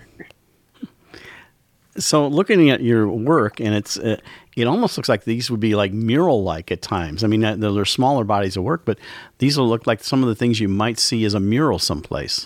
So looking at your work, and it almost looks like these would be like mural-like at times. I mean, they're smaller bodies of work, but these will look like some of the things you might see as a mural someplace.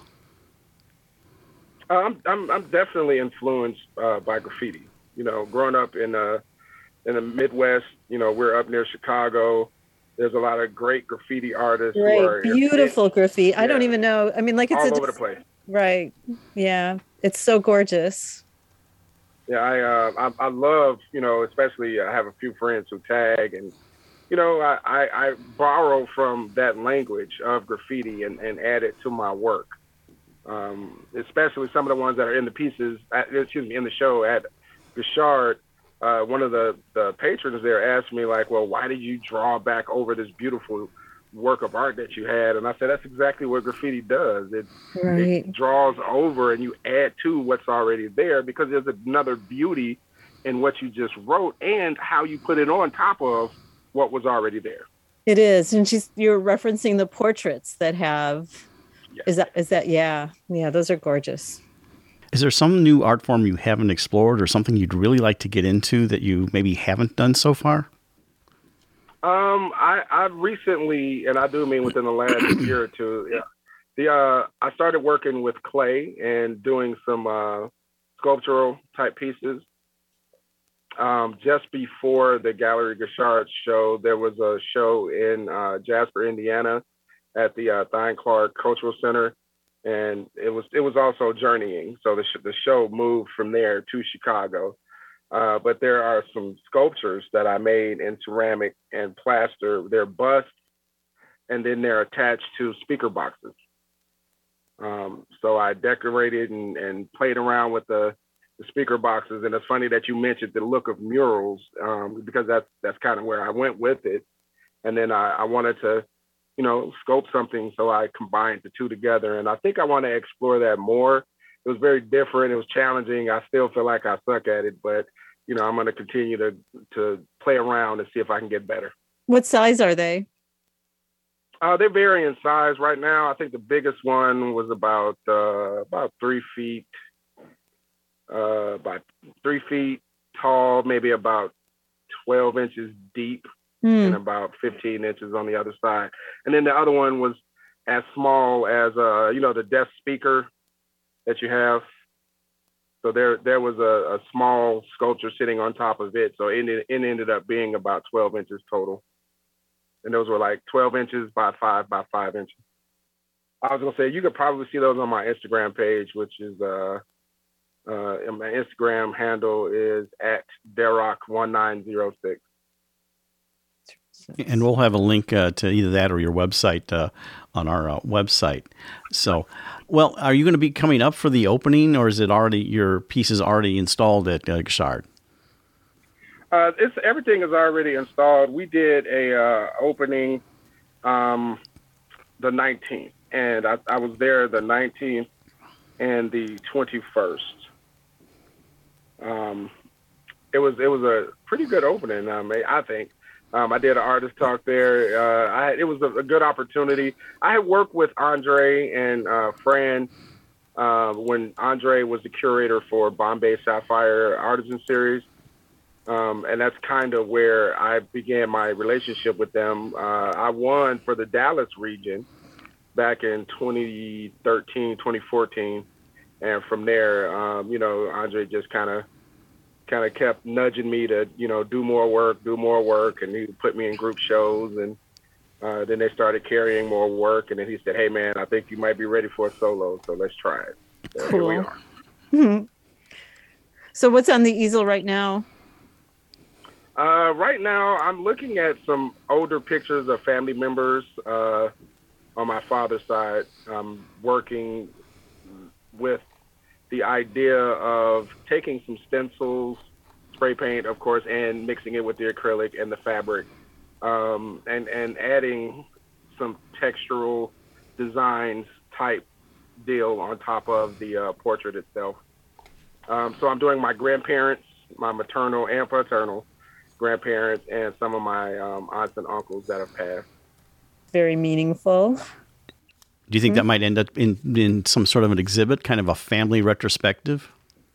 I'm definitely influenced by graffiti. Growing up in the Midwest, we're up near Chicago. There's a lot of great graffiti artists. Right, beautiful graffiti. Yeah. I don't even know. I mean, like it's all over the place. Right. Yeah, it's so gorgeous. Yeah, I love, especially I have a few friends who tag, and I borrow from that language of graffiti and add it to my work. Especially some of the ones that are in the pieces, in the show at Gouchard. One of the patrons there asked me like, well, why did you draw back over this beautiful work of art that you had? And I said, that's exactly what graffiti does. It draws over and you add to what's already there because there's another beauty in what you just wrote and how you put it on top of what was already there. It is. And you're referencing the portraits that have... Yes. Is that yeah, those are gorgeous. Is there some new art form you haven't explored or something you'd really like to get into that you maybe haven't done so far? I recently, and I do mean within the last year or two, I started working with clay and doing some sculptural type pieces. Just before the Gallery Gouchard show, there was a show in Jasper, Indiana, at the Thine Clark Cultural Center, and it was also journeying. So the show moved from there to Chicago. But there are some sculptures that I made in ceramic and plaster. They're busts and then they're attached to speaker boxes. So I decorated and played around with the speaker boxes. And it's funny that you mentioned the look of murals, because that's kind of where I went with it. And then I wanted to, sculpt something. So I combined the two together. And I think I want to explore that more. It was very different. It was challenging. I still feel like I suck at it, but, I'm going to continue to play around and see if I can get better. What size are they? They vary in size. Right now, I think the biggest one was about 3 feet, about 3 feet tall, maybe about 12 inches deep, and about 15 inches on the other side. And then the other one was as small as the desk speaker that you have. So there was a small sculpture sitting on top of it. So it ended up being about 12 inches total. And those were like 12 inches by 5 inches. I was gonna say, you could probably see those on my Instagram page, which is, and my Instagram handle is @Derock1906. And we'll have a link to either that or your website on our website. So, well, are you going to be coming up for the opening, or is it already, your piece is already installed at Gishard? Everything is already installed. We did a opening the 19th, and I was there the 19th and the 21st. It was a pretty good opening, I think. I did an artist talk there. It was a good opportunity. I had worked with Andre and Fran when Andre was the curator for Bombay Sapphire Artisan Series. And that's kind of where I began my relationship with them. I won for the Dallas region back in 2013, 2014. And from there, Andre just kind of kept nudging me to, do more work. And he put me in group shows. And then they started carrying more work. And then he said, "Hey, man, I think you might be ready for a solo. So let's try it." So cool. Here we are. Mm-hmm. So what's on the easel right now? Right now, I'm looking at some older pictures of family members on my father's side. I'm working with the idea of taking some stencils, spray paint, of course, and mixing it with the acrylic and the fabric, and adding some textural designs type deal on top of the portrait itself. So I'm doing my grandparents, my maternal and paternal grandparents, and some of my aunts and uncles that have passed. Very meaningful. Do you think that might end up in some sort of an exhibit, kind of a family retrospective?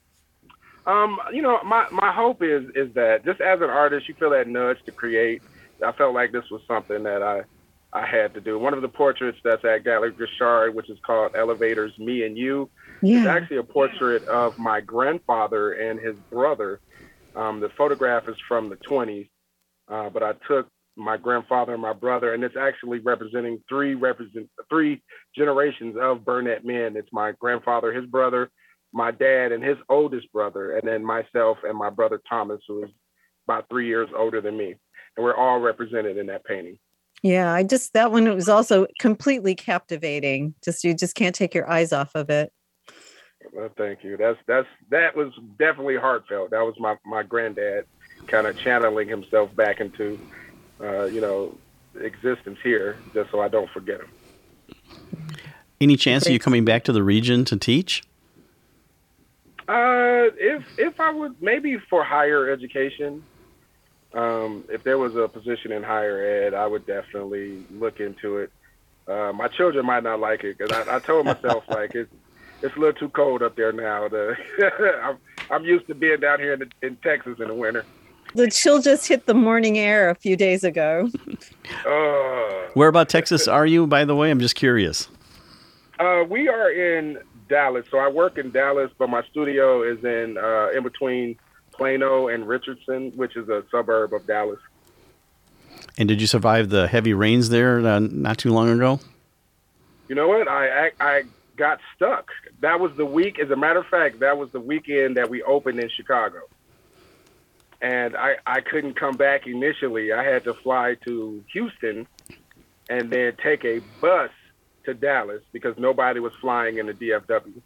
My hope is that just as an artist, you feel that nudge to create. I felt like this was something that I had to do. One of the portraits that's at Gallery Gishard, which is called Elevators, Me and You, is actually a portrait of my grandfather and his brother. The photograph is from the 20s, but I took my grandfather and my brother, and it's actually representing three generations of Burnett men. It's my grandfather, his brother, my dad, and his oldest brother, and then myself and my brother Thomas, who is about 3 years older than me. And we're all represented in that painting. Yeah, that one was also completely captivating. You just can't take your eyes off of it. Well, thank you. That was definitely heartfelt. That was my granddad kind of channeling himself back into, existence here, just so I don't forget him. Any chance of you coming back to the region to teach? If I would, maybe for higher education. If there was a position in higher ed, I would definitely look into it. My children might not like it because I told myself like it's a little too cold up there now. I'm used to being down here in Texas in the winter. The chill just hit the morning air a few days ago. Where about Texas are you, by the way? I'm just curious. We are in Dallas. So I work in Dallas, but my studio is in between Plano and Richardson, which is a suburb of Dallas. And did you survive the heavy rains there not too long ago? You know what? I got stuck. That was the week. As a matter of fact, that was the weekend that we opened in Chicago. And I couldn't come back initially. I had to fly to Houston and then take a bus to Dallas because nobody was flying in the DFW.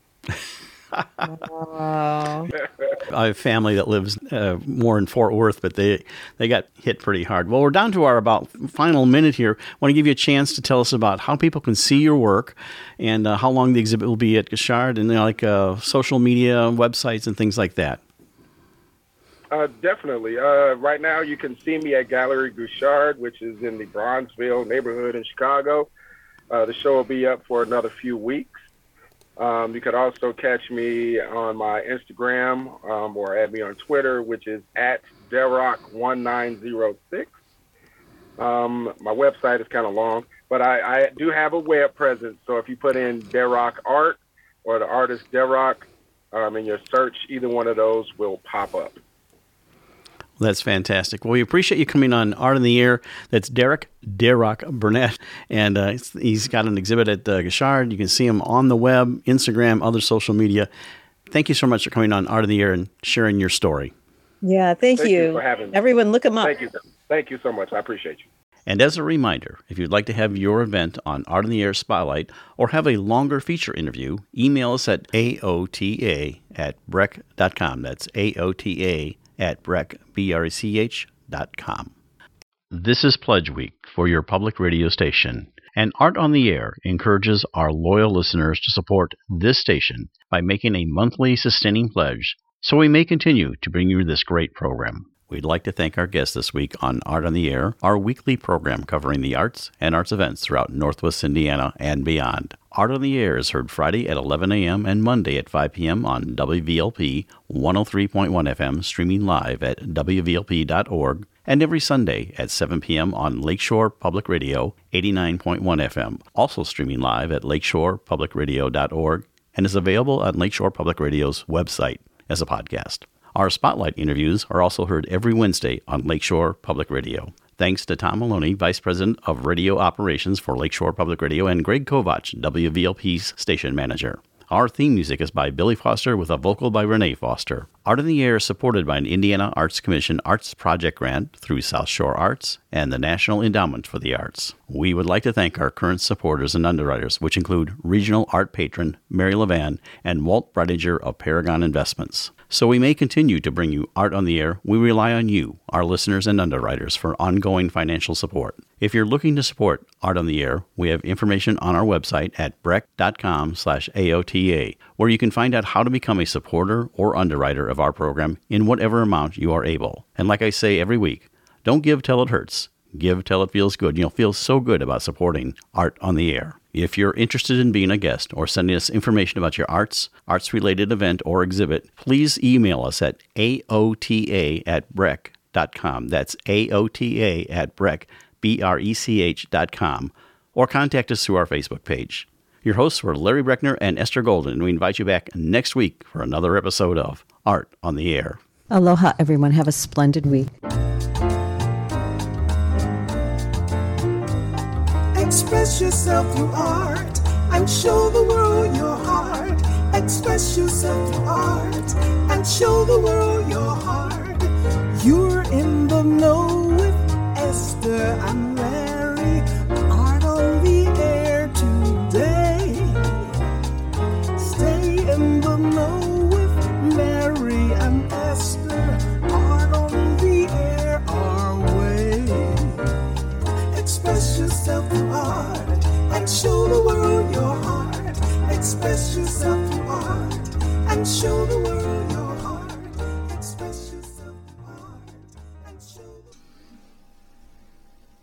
Wow. I have family that lives more in Fort Worth, but they got hit pretty hard. Well, we're down to our about final minute here. I want to give you a chance to tell us about how people can see your work and how long the exhibit will be at Gauchard, and social media, websites, and things like that. Definitely. Right now, you can see me at Gallery Gauchard, which is in the Bronzeville neighborhood in Chicago. The show will be up for another few weeks. You could also catch me on my Instagram or add me on Twitter, which is at Derock1906. My website is kind of long, but I do have a web presence. So if you put in Derock Art or the artist Derock in your search, either one of those will pop up. Well, that's fantastic. Well, we appreciate you coming on Art in the Air. That's Derock Burnett, and he's got an exhibit at Gauchard. You can see him on the web, Instagram, other social media. Thank you so much for coming on Art in the Air and sharing your story. Yeah, thank you. For having me. Everyone, look him up. Thank you so much. I appreciate you. And as a reminder, if you'd like to have your event on Art in the Air Spotlight or have a longer feature interview, email us at aota@brech.com. That's aota@brech.com. This is Pledge Week for your public radio station, and Art on the Air encourages our loyal listeners to support this station by making a monthly sustaining pledge so we may continue to bring you this great program. We'd like to thank our guests this week on Art on the Air, our weekly program covering the arts and arts events throughout Northwest Indiana and beyond. Art on the Air is heard Friday at 11 a.m. and Monday at 5 p.m. on WVLP 103.1 FM, streaming live at WVLP.org, and every Sunday at 7 p.m. on Lakeshore Public Radio 89.1 FM, also streaming live at lakeshorepublicradio.org, and is available on Lakeshore Public Radio's website as a podcast. Our Spotlight interviews are also heard every Wednesday on Lakeshore Public Radio. Thanks to Tom Maloney, Vice President of Radio Operations for Lakeshore Public Radio, and Greg Kovach, WVLP's station manager. Our theme music is by Billy Foster with a vocal by Renee Foster. Art in the Air is supported by an Indiana Arts Commission Arts Project Grant through South Shore Arts and the National Endowment for the Arts. We would like to thank our current supporters and underwriters, which include Regional Art Patron Mary Levan and Walt Breidinger of Paragon Investments. So we may continue to bring you Art on the Air. We rely on you, our listeners and underwriters, for ongoing financial support. If you're looking to support Art on the Air, we have information on our website at brech.com/AOTA, where you can find out how to become a supporter or underwriter of our program in whatever amount you are able. And like I say every week, don't give till it hurts. Give till it feels good. You'll feel so good about supporting Art on the Air. If you're interested in being a guest or sending us information about your arts-related event or exhibit, please email us at aota@brech.com. That's aota@brech.com, or contact us through our Facebook page. Your hosts were Larry Brechner and Esther Golden, and we invite you back next week for another episode of Art on the Air. Aloha, everyone. Have a splendid week. Express yourself through art and show the world your heart. Express yourself through art and show the world your heart. You're in the know with Esther and Larry. Art on the Air today. Stay in the know with Larry and Esther. Art on the Air our way. Express yourself through art and show the world your heart. Express yourself through art and show the world